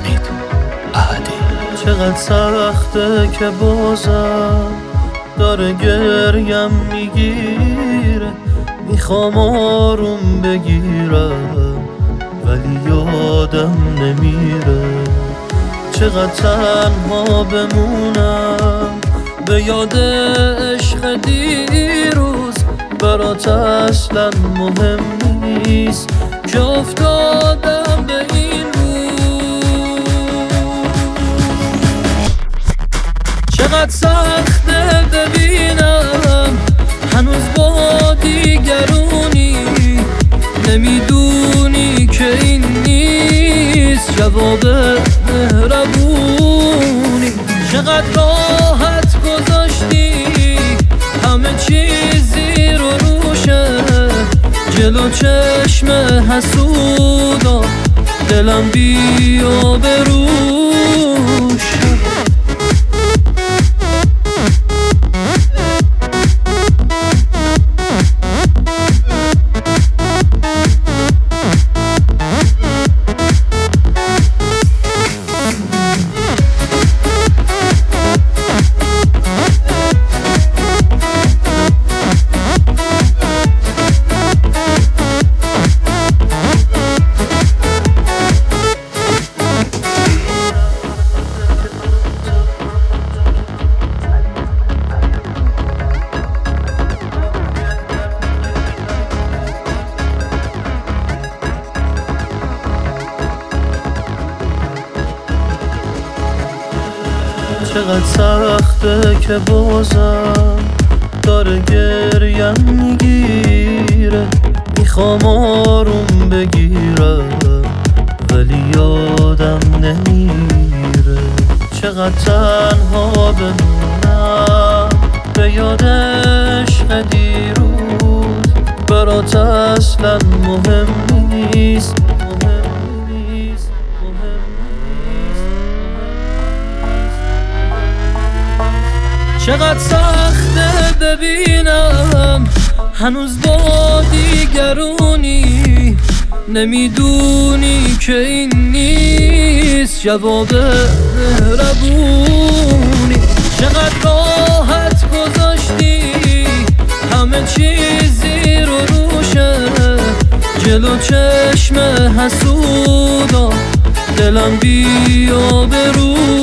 حمید احدی. چقدر سخته که بازم داره گریم میگیره، میخوام آروم بگیرم ولی یادم نمیره. چقدر تنها بمونم به یاد عشق دیروز، برات اصلا مهم نیست که افتادم به این روز. چقدر سخته ببینم هنوز با دیگرونی، نمیدونی که این نیست جواب مهربونی. چقدر راحت گذاشتی همه چیزی رو روشه، جلو چشم حسودا دلم بیا بروش. چقدر سخته که بازم داره گریم میگیره، میخوام آروم بگیرم ولی یادم نمیره. چقدر تنها بمونم به یاد عشق دیروز، برات اصلا مهم نیست. چقدر سخته ببینم هنوز با دیگرونی، نمیدونی که این نیست جواب مهربونی. چقدر راحت گذاشتی همه چیزی رو روشه، جلو چشم حسودا دلم بیا برو.